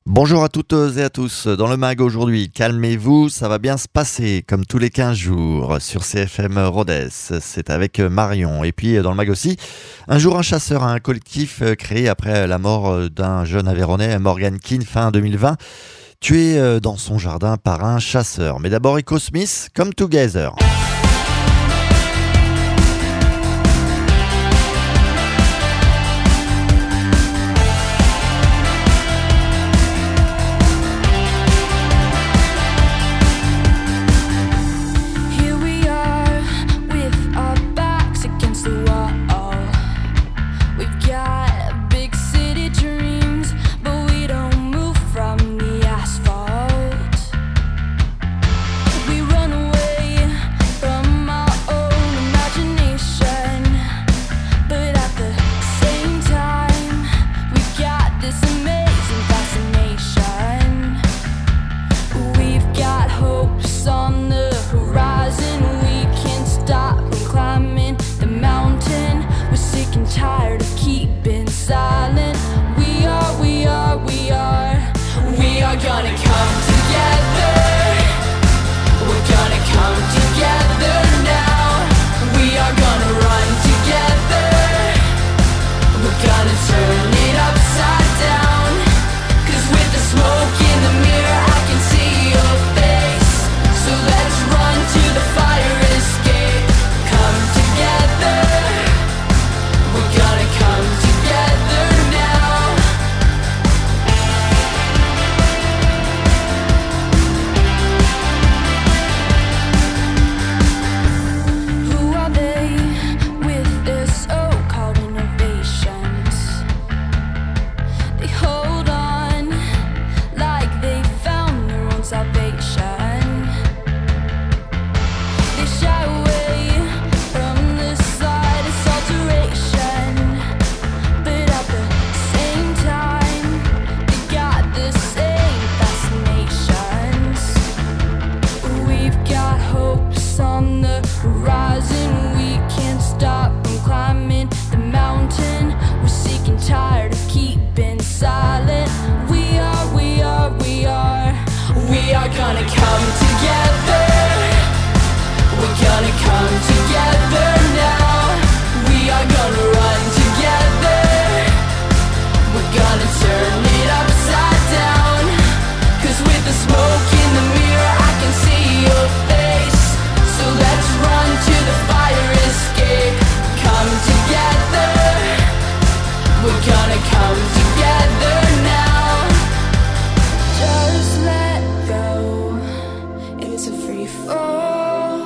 Bonjour à toutes et à tous. Dans le mag aujourd'hui, calmez-vous, ça va bien se passer comme tous les 15 jours sur CFM Rodez. C'est avec Marion. Et puis dans le mag aussi, un jour un chasseur, un collectif créé après la mort d'un jeune Aveyronais, Morgan Keane, fin 2020, tué dans son jardin par un chasseur. Mais d'abord Echo Smith, Come Together. Tired of keeping silent. We are gonna come together. We're gonna come together now. We are gonna run together. We're gonna turn it upside down. 'Cause with the smoke in the mirror I can see your face. So let's run to the fire escape. Come together. We're gonna come together now. Who are they with their so-called innovations? They hold on like they found their own salvation. They shy away from the slightest alteration, but at the same time, they got the same fascinations. We've got hopes on the horizon. We can't stop from climbing the mountain. We're sick and tired of keeping silent. We are gonna come together. We're gonna come together now. We are gonna run together. We're gonna turn it upside down. 'Cause with the smoke in the mirror I can see your face. So let's run to the fire escape. Come together. We're gonna come together now. Just let go. It's a free fall.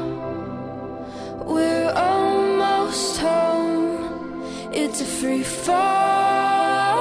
We're almost home. It's a free fall.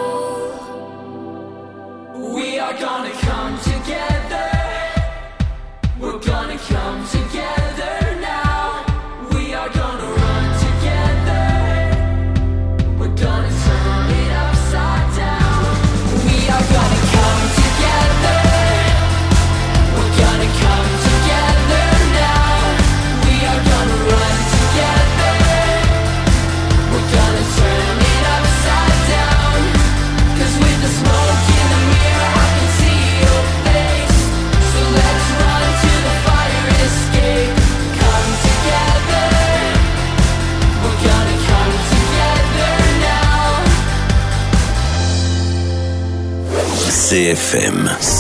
We are gonna come together. We're gonna come together now. We are gonna run together. We're gonna turn it upside down. We are gonna come together. We're gonna come together now. We are gonna run together. We're gonna turn it upside down. 'Cause with the smoke in the mirror I can see your face. So let's run to the fire escape. Come together. We're gonna come together now. CFM,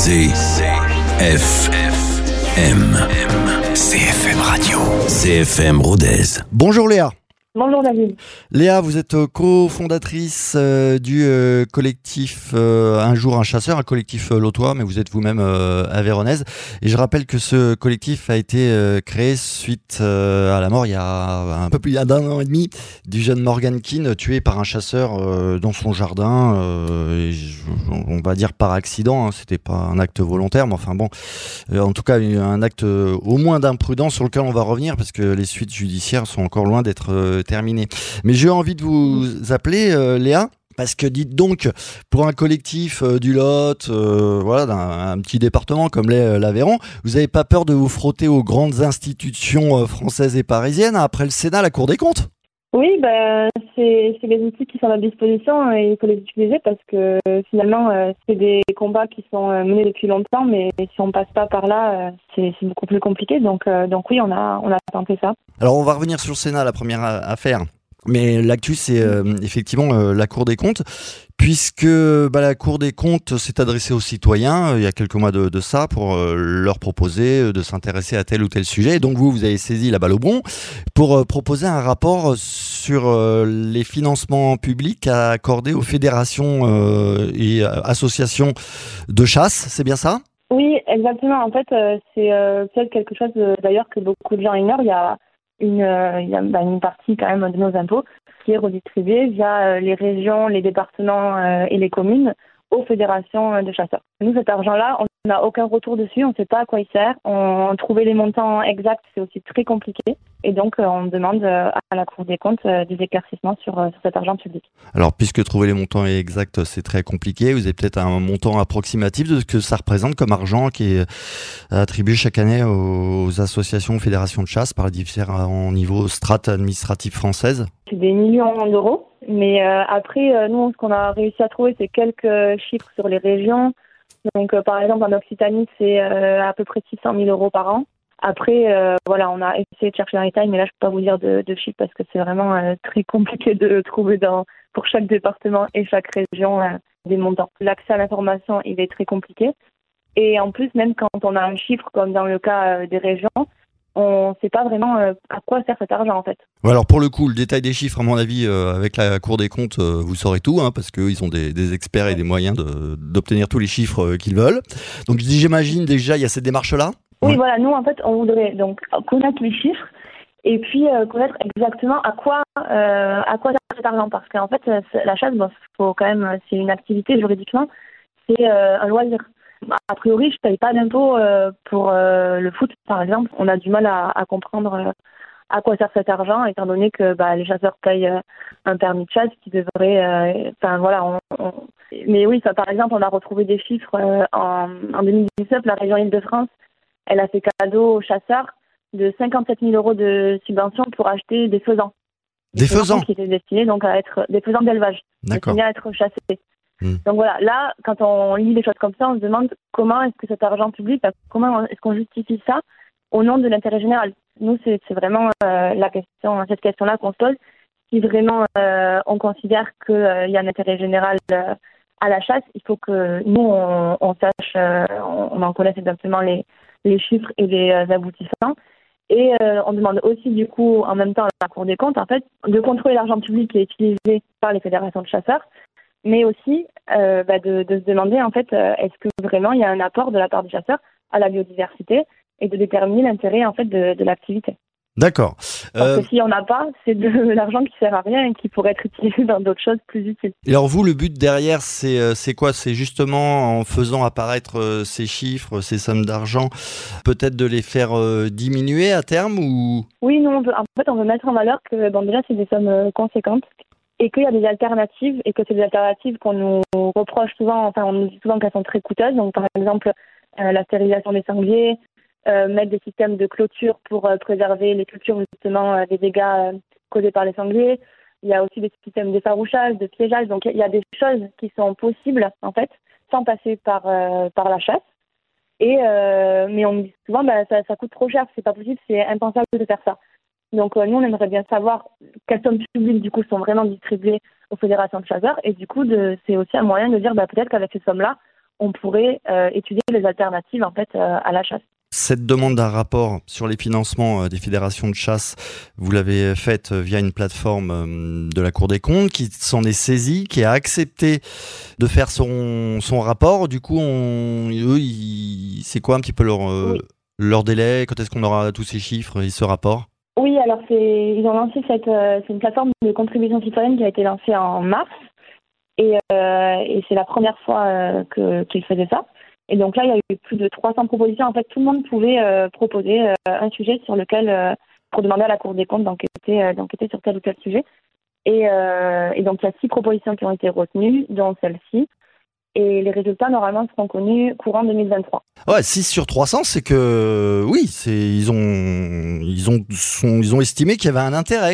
CFM Radio, CFM Rodez. Bonjour Léa. Bonjour David. Léa, vous êtes cofondatrice du collectif Un jour un chasseur, un collectif lotois, mais vous êtes vous-même aveyronnaise. Et je rappelle que ce collectif a été créé suite à la mort, il y a un peu plus d'un an et demi, du jeune Morgan Keane, tué par un chasseur dans son jardin. On va dire par accident, hein, c'était pas un acte volontaire, mais enfin bon, en tout cas un acte au moins d'imprudence sur lequel on va revenir, parce que les suites judiciaires sont encore loin d'être terminées. Mais j'ai envie de vous appeler Léa, parce que dites donc, pour un collectif du Lot, voilà, d'un petit département comme l'Aveyron, vous n'avez pas peur de vous frotter aux grandes institutions françaises et parisiennes, après le Sénat, la Cour des comptes? Oui, c'est les outils qui sont à notre disposition et il faut les utiliser parce que finalement, c'est des combats qui sont menés depuis longtemps, mais si on passe pas par là, c'est beaucoup plus compliqué. Donc oui, on a tenté ça. Alors on va revenir sur le Sénat, la première affaire. Mais l'actu, c'est effectivement la Cour des comptes, puisque la Cour des comptes s'est adressée aux citoyens il y a quelques mois de ça pour leur proposer de s'intéresser à tel ou tel sujet. Et donc vous avez saisi la balle au bon pour proposer un rapport sur les financements publics à accorder aux fédérations et associations de chasse. C'est bien ça ? Oui, exactement. En fait, c'est peut-être quelque chose d'ailleurs que beaucoup de gens ignorent. Il y a une partie quand même de nos impôts qui est redistribuée via les régions, les départements et les communes aux fédérations de chasseurs. Nous, cet argent-là, on n'a aucun retour dessus, on ne sait pas à quoi il sert. Trouver les montants exacts, c'est aussi très compliqué. Et donc, on demande à la Cour des comptes des éclaircissements sur cet argent public. Alors, puisque trouver les montants exacts, c'est très compliqué, vous avez peut-être un montant approximatif de ce que ça représente comme argent qui est attribué chaque année aux associations, aux fédérations de chasse par les différents niveaux strates administratives françaises ? C'est des millions d'euros. Mais après, nous, ce qu'on a réussi à trouver, c'est quelques chiffres sur les régions. Donc, par exemple, en Occitanie, c'est à peu près 600 000 euros par an. Après, on a essayé de chercher dans les détails, mais là, je peux pas vous dire de chiffres parce que c'est vraiment très compliqué de trouver pour chaque département et chaque région des montants. L'accès à l'information, il est très compliqué. Et en plus, même quand on a un chiffre, comme dans le cas des régions, on ne sait pas vraiment à quoi sert cet argent, en fait. Ouais, alors pour le coup, le détail des chiffres, à mon avis, avec la Cour des comptes, vous saurez tout, parce qu'ils ont des experts et des moyens d'obtenir tous les chiffres qu'ils veulent. Donc j'imagine déjà, il y a cette démarche-là. Oui, Ouais. voilà, nous, en fait, on voudrait donc connaître les chiffres et puis connaître exactement à quoi sert cet argent. Parce qu'en fait, la chasse, faut quand même, c'est une activité juridiquement, c'est un loisir. A priori, je ne paye pas d'impôt pour le foot, par exemple. On a du mal à comprendre à quoi sert cet argent, étant donné que les chasseurs payent un permis de chasse qui devrait... Mais oui, ça, par exemple, on a retrouvé des chiffres en 2019, la région Île-de-France, elle a fait cadeau aux chasseurs de 57 000 euros de subvention pour acheter des faisans. Des faisans qui étaient destinés donc à être des faisans d'élevage, D'accord. destinés à être chassés. Donc voilà, là, quand on lit des choses comme ça, on se demande comment est-ce que cet argent public, comment est-ce qu'on justifie ça au nom de l'intérêt général. Nous, c'est vraiment cette question-là qu'on se pose. Si vraiment on considère qu'il y a un intérêt général à la chasse, il faut que nous, on sache, on en connaisse exactement les chiffres et les aboutissants. Et on demande aussi, du coup, en même temps, à la Cour des comptes, en fait, de contrôler l'argent public qui est utilisé par les fédérations de chasseurs, mais aussi de se demander, en fait, est-ce que vraiment il y a un apport de la part des chasseurs à la biodiversité et de déterminer l'intérêt, en fait, de l'activité. D'accord. Parce que si on n'a pas, c'est de l'argent qui sert à rien et qui pourrait être utilisé dans d'autres choses plus utiles. Et alors vous, le but derrière, c'est quoi ? C'est justement en faisant apparaître ces chiffres, ces sommes d'argent, peut-être de les faire diminuer à terme ou... Oui, nous, on veut mettre en valeur que, déjà, c'est des sommes conséquentes et qu'il y a des alternatives et que c'est des alternatives qu'on nous reproche souvent, on nous dit souvent qu'elles sont très coûteuses. Donc, par exemple, la stérilisation des sangliers, mettre des systèmes de clôture pour préserver les cultures justement des dégâts causés par les sangliers. Il y a aussi des systèmes d'effarouchage, de piégeage. Donc il y a des choses qui sont possibles en fait sans passer par la chasse. Mais on me dit souvent ça coûte trop cher, c'est pas possible, c'est impensable de faire ça. Donc nous on aimerait bien savoir quelles sommes publiques du coup sont vraiment distribuées aux fédérations de chasseurs et du coup c'est aussi un moyen de dire peut-être qu'avec ces sommes-là on pourrait étudier les alternatives en fait à la chasse. Cette demande d'un rapport sur les financements des fédérations de chasse, vous l'avez faite via une plateforme de la Cour des comptes qui s'en est saisie, qui a accepté de faire son rapport. Du coup, c'est quoi un petit peu leur délai ? Quand est-ce qu'on aura tous ces chiffres et ce rapport ? Oui, alors ils ont lancé c'est une plateforme de contribution citoyenne qui a été lancée en mars et c'est la première fois qu'ils faisaient ça. Et donc là, il y a eu plus de 300 propositions. En fait, tout le monde pouvait proposer un sujet sur lequel, pour demander à la Cour des comptes d'enquêter sur tel ou tel sujet. Et donc, il y a 6 propositions qui ont été retenues, dont celle-ci. Et les résultats, normalement, seront connus courant 2023. Ouais, 6 sur 300, c'est que, oui, ils ont estimé qu'il y avait un intérêt, quoi.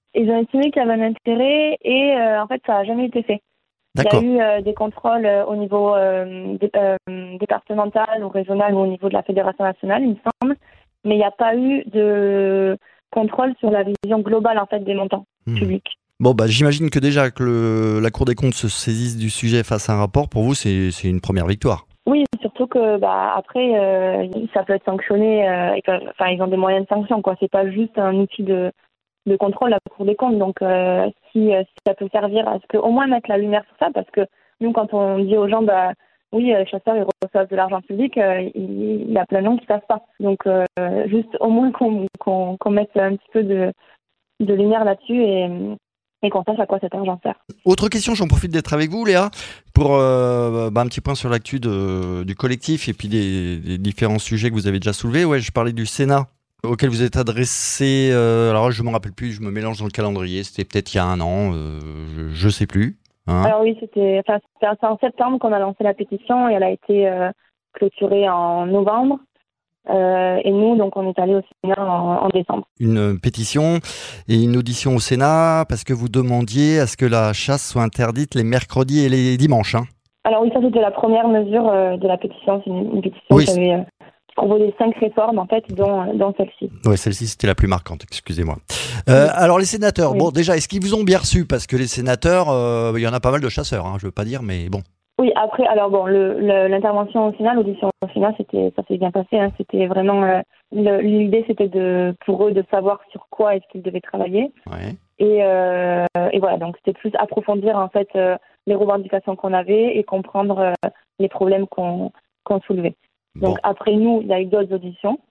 Ils ont estimé qu'il y avait un intérêt et en fait, ça n'a jamais été fait. D'accord. Il y a eu des contrôles au niveau départemental ou régional ou au niveau de la Fédération nationale, il me semble, mais il n'y a pas eu de contrôle sur la vision globale en fait des montants publics. Bon, bah, j'imagine que déjà que la Cour des comptes se saisisse du sujet face à un rapport, pour vous, c'est une première victoire. Oui, surtout que après, ça peut être sanctionné. Ils ont des moyens de sanction, quoi. C'est pas juste un outil de contrôle, la Cour des comptes. Donc, si ça peut servir à ce que, au moins mettre la lumière sur ça, parce que nous, quand on dit aux gens, oui, les chasseurs, ils reçoivent de l'argent public, il y a plein de gens qui ne savent pas. Donc, juste au moins qu'on mette un petit peu de lumière là-dessus et qu'on sache à quoi cet argent sert. Autre question, j'en profite d'être avec vous, Léa, pour un petit point sur l'actu du collectif et puis des différents sujets que vous avez déjà soulevés. Ouais, je parlais du Sénat auquel vous êtes adressé. Alors, je ne me rappelle plus, je me mélange dans le calendrier. C'était peut-être il y a un an, je ne sais plus. Hein. Alors oui, c'était en septembre qu'on a lancé la pétition et elle a été clôturée en novembre. Et nous, donc, on est allé au Sénat en décembre. Une pétition et une audition au Sénat parce que vous demandiez à ce que la chasse soit interdite les mercredis et les dimanches. Hein. Alors oui, ça c'était la première mesure de la pétition. C'est une pétition Oui. qui proposait 5 réformes, en fait, dont celle-ci. Oui, celle-ci c'était la plus marquante, excusez-moi. Alors les sénateurs, Oui. bon déjà, est-ce qu'ils vous ont bien reçu? Parce que les sénateurs, il y en a pas mal de chasseurs, hein, je veux pas dire, mais bon. Oui, après, alors bon, l'intervention au Sénat, l'audition au Sénat, ça s'est bien passé. Hein, c'était vraiment l'idée, c'était pour eux de savoir sur quoi est-ce qu'ils devaient travailler. Ouais. Et voilà, donc c'était plus approfondir en fait les revendications qu'on avait et comprendre les problèmes qu'on soulevait. Donc Bon. après nous, il y a eu d'autres auditions,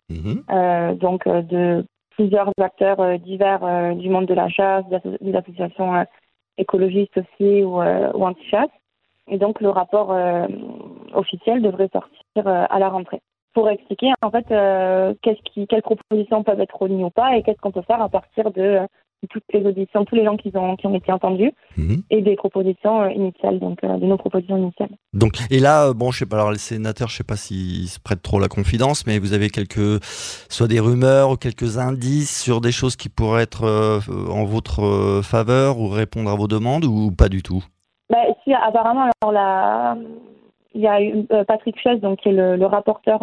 de plusieurs acteurs divers du monde de la chasse, des associations écologistes aussi ou anti-chasse. Et donc, le rapport officiel devrait sortir à la rentrée pour expliquer, en fait, quelles propositions peuvent être remises ou pas et qu'est-ce qu'on peut faire à partir de toutes les auditions, tous les gens qui ont été entendus et des propositions initiales, donc de nos propositions initiales. Donc, et là, bon, je sais pas, alors les sénateurs, je sais pas s'ils se prêtent trop la confidence, mais vous avez soit des rumeurs ou quelques indices sur des choses qui pourraient être en votre faveur ou répondre à vos demandes ou pas du tout? Si, apparemment, alors il y a eu Patrick Chess, donc qui est le rapporteur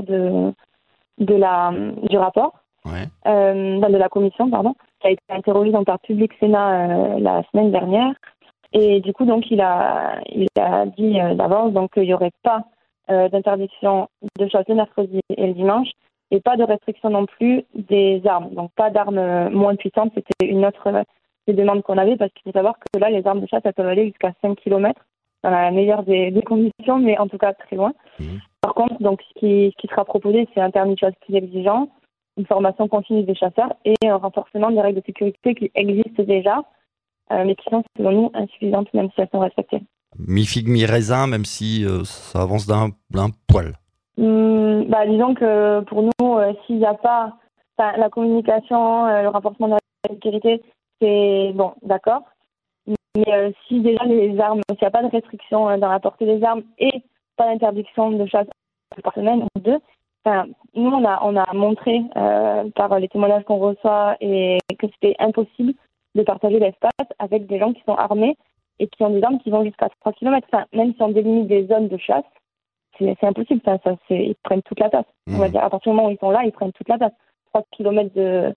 du rapport, Ouais. de la commission, pardon, qui a été interrogé donc par Public Sénat la semaine dernière. Et du coup, donc, il a dit d'avance donc qu'il n'y aurait pas d'interdiction de chasse le mercredi et le dimanche et pas de restriction non plus des armes. Donc, pas d'armes moins puissantes. C'était une autre des demandes qu'on avait parce qu'il faut savoir que là, les armes de chasse, elles peuvent aller jusqu'à 5 km dans la meilleure des conditions, mais en tout cas très loin. Par contre, donc, ce qui sera proposé, c'est un permis de chasse plus exigeant, une formation continue des chasseurs et un renforcement des règles de sécurité qui existent déjà, mais qui sont selon nous insuffisantes, même si elles sont respectées. Mi-figue, mi-raisin, même si ça avance d'un poil. Disons que pour nous, s'il n'y a pas la communication, le renforcement de la sécurité, c'est bon, d'accord. Mais si déjà les armes, s'il n'y a pas de restriction dans la portée des armes et pas d'interdiction de chasse par semaine ou deux, nous on a montré par les témoignages qu'on reçoit et que c'était impossible de partager l'espace avec des gens qui sont armés et qui ont des armes qui vont jusqu'à 3 km. Même si on délimite des zones de chasse, c'est impossible. Ils prennent toute la place. On va dire, à partir du moment où ils sont là, ils prennent toute la place. 3 km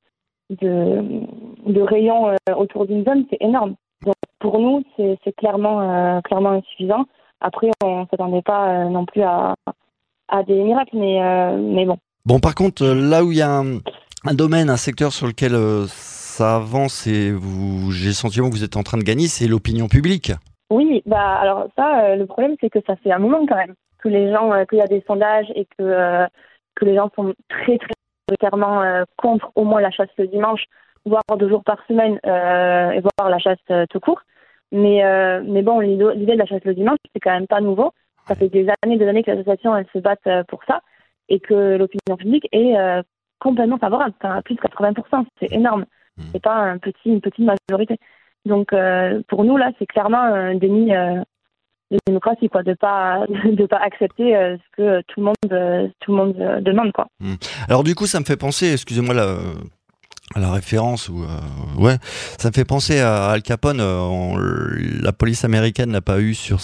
de rayon autour d'une zone, c'est énorme. Donc pour nous, c'est clairement insuffisant. Après, on ne s'attendait pas non plus à des miracles, mais bon. Bon, par contre, là où il y a un domaine, un secteur sur lequel ça avance et j'ai le sentiment que vous êtes en train de gagner, c'est l'opinion publique. Oui, alors ça, le problème, c'est que ça fait un moment quand même que les gens, qu'il y a des sondages et que les gens sont très, très majoritairement contre au moins la chasse le dimanche, voire 2 jours par semaine, et voire la chasse tout court. Mais bon, l'idée de la chasse le dimanche, c'est quand même pas nouveau. Ça fait des années que l'association elle se battent pour ça et que l'opinion publique est complètement favorable. Plus de 80%, c'est énorme. C'est pas une petite majorité. Donc pour nous là, c'est clairement un déni de démocratie, quoi, de pas accepter ce que tout le monde demande, quoi. Alors du coup, ça me fait penser, excusez-moi la référence ouais, ça me fait penser à Al Capone. La police américaine n'a pas eu sur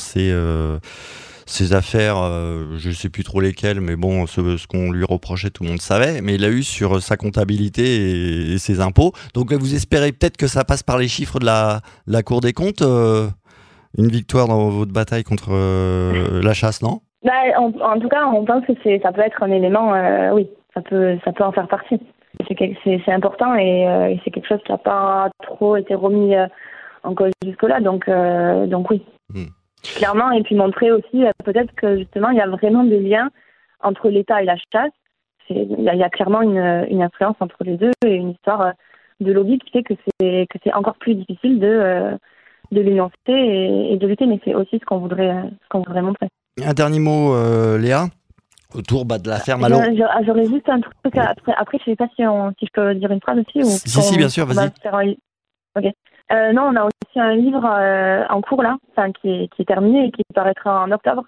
ses affaires, je sais plus trop lesquelles, mais bon, ce qu'on lui reprochait, tout le monde savait, mais il a eu sur sa comptabilité et ses impôts. Donc vous espérez peut-être que ça passe par les chiffres de la Cour des comptes, une victoire dans votre bataille contre la chasse, non? En tout cas, on pense que ça peut être un élément, oui, ça peut en faire partie. C'est important et c'est quelque chose qui n'a pas trop été remis en cause jusque-là, donc oui. Clairement, et puis montrer aussi peut-être que justement il y a vraiment des liens entre l'État et la chasse. Il y a clairement une influence entre les deux et une histoire de lobby qui fait que c'est encore plus difficile de l'énoncer et de lutter, mais c'est aussi ce qu'on voudrait montrer. Un dernier mot, Léa, autour de l'affaire Malo. J'aurais juste un truc après je sais pas si je peux dire une phrase aussi ou si bien sûr, vas-y. Ok. Non, on a aussi un livre en cours là, qui est terminé et qui paraîtra en octobre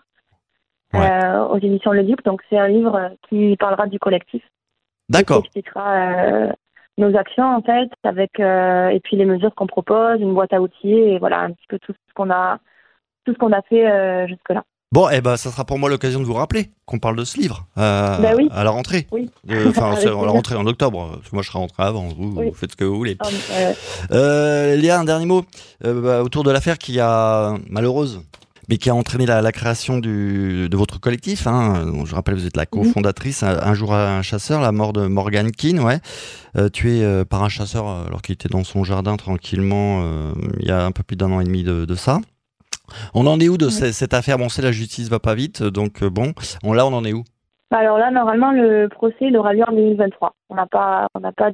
aux éditions Le Duc. Donc c'est un livre qui parlera du collectif. D'accord. Qui expliquera nos actions en fait, avec et puis les mesures qu'on propose, une boîte à outils et voilà un petit peu tout ce qu'on a fait jusque là. Bon, ça sera pour moi l'occasion de vous rappeler qu'on parle de ce livre oui. à la rentrée. Oui. Enfin, à la rentrée en octobre. Parce que moi, je serai rentré avant. Vous faites ce que vous voulez. Léa, un dernier mot autour de l'affaire qui a malheureuse, mais qui a entraîné la création de votre collectif. Je rappelle, vous êtes la cofondatrice. Un jour un chasseur, la mort de Morgan Keane, tué par un chasseur alors qu'il était dans son jardin tranquillement. Il y a un peu plus d'un an et demi de ça. On en est où de cette affaire? Bon, la justice va pas vite, donc on en est où? Alors là, normalement, le procès il aura lieu en 2023. On n'a pas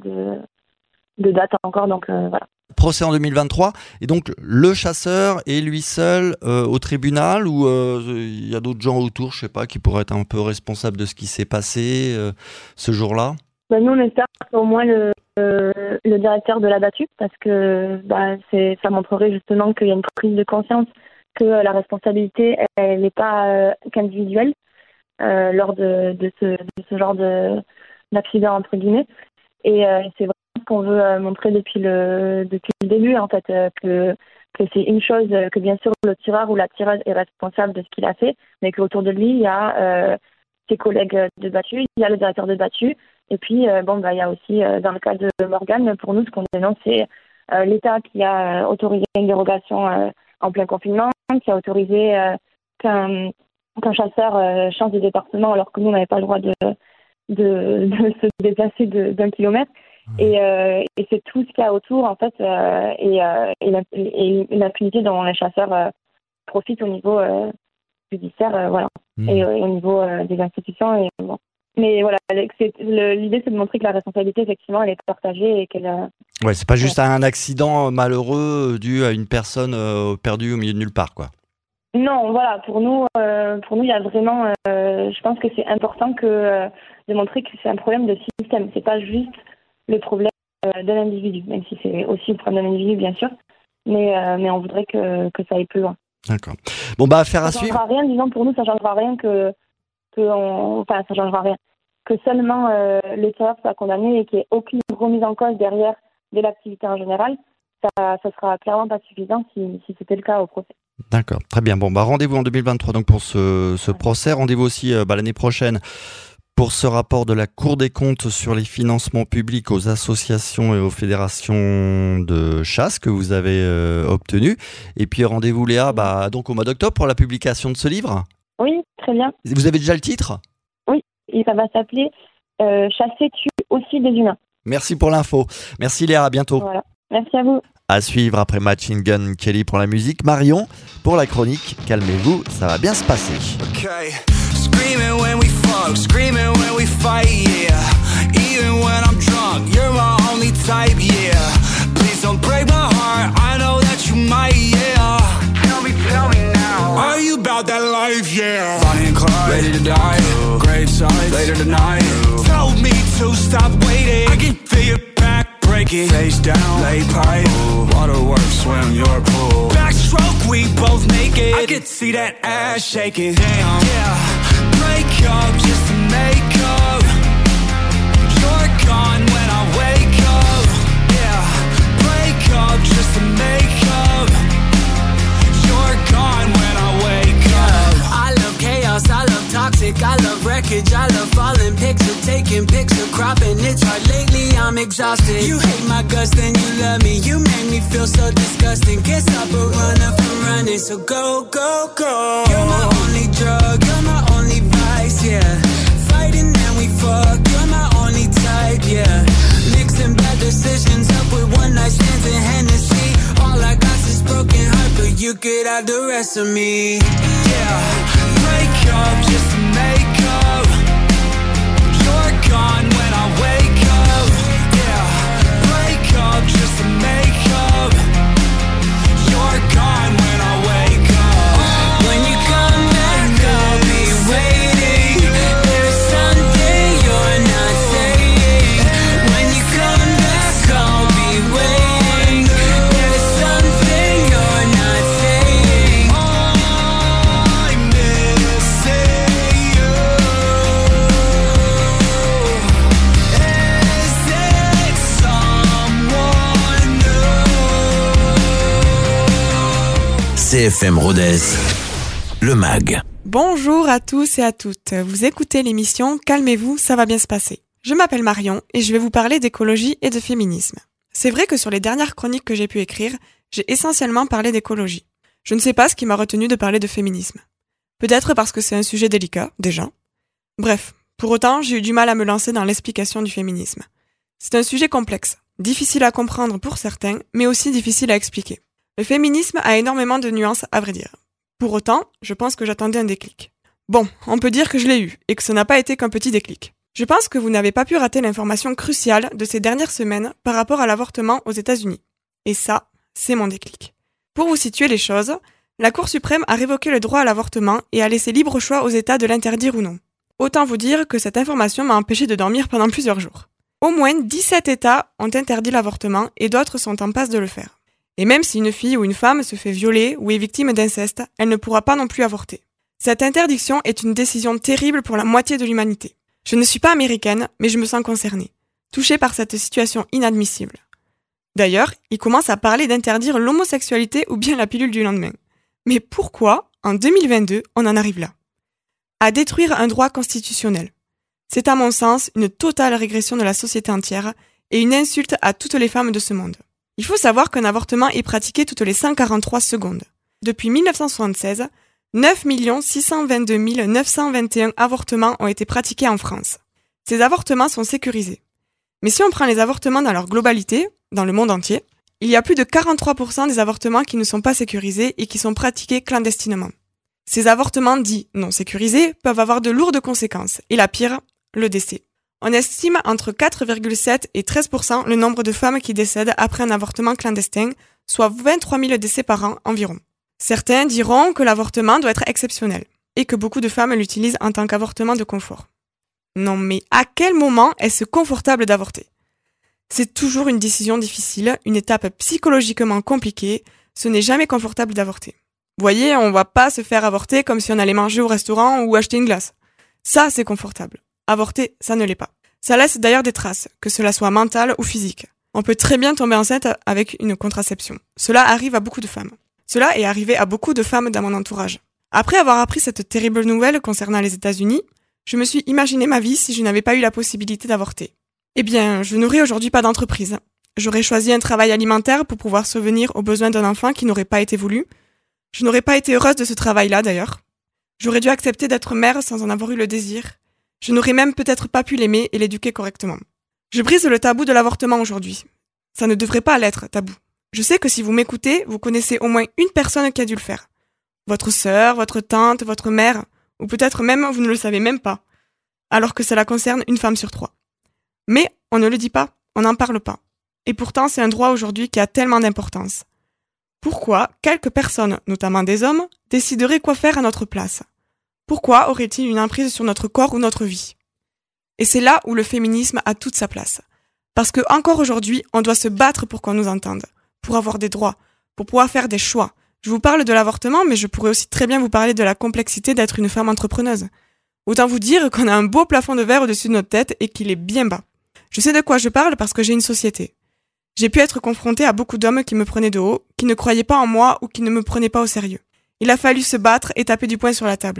de date encore, donc voilà. Procès en 2023, et donc le chasseur est lui seul au tribunal, ou il y a d'autres gens autour, je sais pas, qui pourraient être un peu responsables de ce qui s'est passé ce jour-là? Nous, on espère qu'au moins le directeur de l'abattu, parce que ça montrerait justement qu'il y a une prise de conscience que la responsabilité, elle n'est pas qu'individuelle lors de ce genre d'accident, entre guillemets. Et c'est vraiment ce qu'on veut montrer depuis le début, en fait, que c'est une chose, que bien sûr le tireur ou la tireuse est responsable de ce qu'il a fait, mais qu'autour de lui, il y a ses collègues de battu, il y a le directeur de battu, et puis il y a aussi, dans le cas de Morgan, pour nous, ce qu'on dénonce, c'est l'État qui a autorisé une dérogation en plein confinement, qui a autorisé qu'un chasseur change de département alors que nous, on n'avait pas le droit de se déplacer d'un kilomètre. Et c'est tout ce qu'il y a autour, en fait, et l'impunité dont les chasseurs profitent au niveau judiciaire, voilà, et au niveau des institutions. Et, bon. Mais voilà, l'idée, c'est de montrer que la responsabilité, effectivement, elle est partagée et qu'elle... Ouais, c'est pas juste un accident malheureux dû à une personne perdue au milieu de nulle part, quoi. Non, voilà, pour nous, il y a vraiment... je pense que c'est important de montrer que c'est un problème de système. C'est pas juste le problème d'un individu, même si c'est aussi le problème d'un individu, bien sûr. Mais on voudrait que ça aille plus loin. D'accord. Bon, affaire à suivre. Ça changera rien, disons, pour nous, ça changera rien ça changera rien. Que seulement le tireur soit condamné et qu'il n'y ait aucune remise en cause derrière de l'activité en général, ça sera clairement pas suffisant si c'était le cas au procès. D'accord, très bien. Bon, rendez-vous en 2023 donc pour ce procès. Rendez-vous aussi l'année prochaine pour ce rapport de la Cour des comptes sur les financements publics aux associations et aux fédérations de chasse que vous avez obtenu. Et puis rendez-vous, Léa, donc au mois d'octobre pour la publication de ce livre. Oui, très bien. Vous avez déjà le titre? Oui, et ça va s'appeler Chasser tue aussi des humains. Merci pour l'info. Merci Léa, à bientôt. Voilà. Merci à vous. À suivre après Machine Gun Kelly pour la musique, Marion pour la chronique. Calmez-vous, ça va bien se passer. Okay. Screaming when we fuck, screaming when we fight, yeah. Even when I'm drunk, you're my only type, yeah. Please don't break my heart, I know that you might, yeah. Tell me now. Are you about that life, yeah? Bonnie and Clyde, ready to die. Graveside, later tonight. Told me to stop waiting. I can feel your back breaking. Face down, lay pipe. Waterworks, swim your pool. Backstroke, we both naked. I could see that ass shaking. Damn, yeah. Break up just to make up. You're gone when I wake up. I love wreckage, I love falling pics of taking pics of cropping. It's hard lately, I'm exhausted. You hate my guts, then you love me. You make me feel so disgusting. Can't stop a runner from running, so go, go, go. You're my only drug, you're my only vice, yeah. Fighting and we fuck, you're my only type, yeah. Mixing bad decisions up with one night stands and Hennessy. All I got is broken heart, but you could have the rest of me. Yeah, break up just to make up. You're gone when I wake up. Yeah, break up just to make up. You're gone when I wake up. When you come back, I'll be waiting. There's something you're not saying. When you come back, I'll be waiting. There's something you're not saying. I'm missing you. Is it someone new? CFM Rodez, le MAG. Bonjour à tous et à toutes. Vous écoutez l'émission Calmez-vous, ça va bien se passer. Je m'appelle Marion et je vais vous parler d'écologie et de féminisme. C'est vrai que sur les dernières chroniques que j'ai pu écrire, j'ai essentiellement parlé d'écologie. Je ne sais pas ce qui m'a retenu de parler de féminisme. Peut-être parce que c'est un sujet délicat, déjà. Bref, pour autant, j'ai eu du mal à me lancer dans l'explication du féminisme. C'est un sujet complexe, difficile à comprendre pour certains, mais aussi difficile à expliquer. Le féminisme a énormément de nuances, à vrai dire. Pour autant, je pense que j'attendais un déclic. Bon, on peut dire que je l'ai eu, et que ce n'a pas été qu'un petit déclic. Je pense que vous n'avez pas pu rater l'information cruciale de ces dernières semaines par rapport à l'avortement aux États-Unis. Et ça, c'est mon déclic. Pour vous situer les choses, la Cour suprême a révoqué le droit à l'avortement et a laissé libre choix aux États de l'interdire ou non. Autant vous dire que cette information m'a empêché de dormir pendant plusieurs jours. Au moins 17 États ont interdit l'avortement et d'autres sont en passe de le faire. Et même si une fille ou une femme se fait violer ou est victime d'inceste, elle ne pourra pas non plus avorter. Cette interdiction est une décision terrible pour la moitié de l'humanité. Je ne suis pas américaine, mais je me sens concernée, touchée par cette situation inadmissible. D'ailleurs, il commence à parler d'interdire l'homosexualité ou bien la pilule du lendemain. Mais pourquoi, en 2022, on en arrive là? À détruire un droit constitutionnel. C'est à mon sens une totale régression de la société entière et une insulte à toutes les femmes de ce monde. Il faut savoir qu'un avortement est pratiqué toutes les 143 secondes. Depuis 1976, 9 622 921 avortements ont été pratiqués en France. Ces avortements sont sécurisés. Mais si on prend les avortements dans leur globalité, dans le monde entier, il y a plus de 43% des avortements qui ne sont pas sécurisés et qui sont pratiqués clandestinement. Ces avortements dits non sécurisés peuvent avoir de lourdes conséquences, et la pire, le décès. On estime entre 4,7 et 13% le nombre de femmes qui décèdent après un avortement clandestin, soit 23 000 décès par an environ. Certains diront que l'avortement doit être exceptionnel, et que beaucoup de femmes l'utilisent en tant qu'avortement de confort. Non mais à quel moment est-ce confortable d'avorter? C'est toujours une décision difficile, une étape psychologiquement compliquée, ce n'est jamais confortable d'avorter. Vous voyez, on va pas se faire avorter comme si on allait manger au restaurant ou acheter une glace. Ça, c'est confortable. Avorter, ça ne l'est pas. Ça laisse d'ailleurs des traces, que cela soit mentale ou physique. On peut très bien tomber enceinte avec une contraception. Cela arrive à beaucoup de femmes. Cela est arrivé à beaucoup de femmes dans mon entourage. Après avoir appris cette terrible nouvelle concernant les États-Unis, je me suis imaginé ma vie si je n'avais pas eu la possibilité d'avorter. Eh bien, je n'aurais aujourd'hui pas d'entreprise. J'aurais choisi un travail alimentaire pour pouvoir subvenir aux besoins d'un enfant qui n'aurait pas été voulu. Je n'aurais pas été heureuse de ce travail-là d'ailleurs. J'aurais dû accepter d'être mère sans en avoir eu le désir. Je n'aurais même peut-être pas pu l'aimer et l'éduquer correctement. Je brise le tabou de l'avortement aujourd'hui. Ça ne devrait pas l'être, tabou. Je sais que si vous m'écoutez, vous connaissez au moins une personne qui a dû le faire. Votre sœur, votre tante, votre mère, ou peut-être même vous ne le savez même pas, alors que cela concerne une femme sur 3. Mais on ne le dit pas, on n'en parle pas. Et pourtant, c'est un droit aujourd'hui qui a tellement d'importance. Pourquoi quelques personnes, notamment des hommes, décideraient quoi faire à notre place? Pourquoi aurait-il une emprise sur notre corps ou notre vie? Et c'est là où le féminisme a toute sa place. Parce que encore aujourd'hui, on doit se battre pour qu'on nous entende, pour avoir des droits, pour pouvoir faire des choix. Je vous parle de l'avortement, mais je pourrais aussi très bien vous parler de la complexité d'être une femme entrepreneuse. Autant vous dire qu'on a un beau plafond de verre au-dessus de notre tête et qu'il est bien bas. Je sais de quoi je parle parce que j'ai une société. J'ai pu être confrontée à beaucoup d'hommes qui me prenaient de haut, qui ne croyaient pas en moi ou qui ne me prenaient pas au sérieux. Il a fallu se battre et taper du poing sur la table.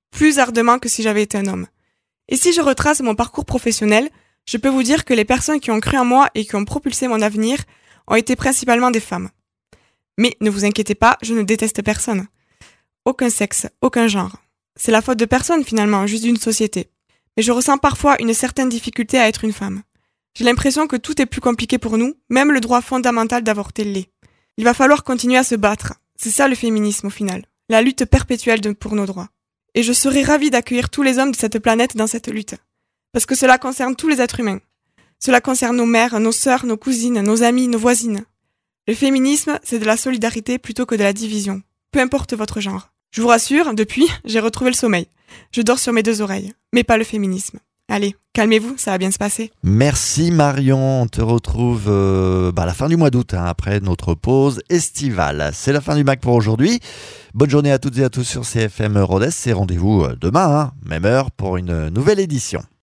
plus ardemment que si j'avais été un homme. Et si je retrace mon parcours professionnel, je peux vous dire que les personnes qui ont cru en moi et qui ont propulsé mon avenir ont été principalement des femmes. Mais ne vous inquiétez pas, je ne déteste personne. Aucun sexe, aucun genre. C'est la faute de personne finalement, juste d'une société. Mais je ressens parfois une certaine difficulté à être une femme. J'ai l'impression que tout est plus compliqué pour nous, même le droit fondamental d'avorter l'est. Il va falloir continuer à se battre. C'est ça le féminisme au final. La lutte perpétuelle pour nos droits. Et je serais ravie d'accueillir tous les hommes de cette planète dans cette lutte. Parce que cela concerne tous les êtres humains. Cela concerne nos mères, nos sœurs, nos cousines, nos amies, nos voisines. Le féminisme, c'est de la solidarité plutôt que de la division. Peu importe votre genre. Je vous rassure, depuis, j'ai retrouvé le sommeil. Je dors sur mes 2 oreilles. Mais pas le féminisme. Allez, calmez-vous, ça va bien se passer. Merci Marion, on te retrouve à la fin du mois d'août, après notre pause estivale. C'est la fin du MAG pour aujourd'hui. Bonne journée à toutes et à tous sur CFM Rodez et rendez-vous demain, même heure, pour une nouvelle édition.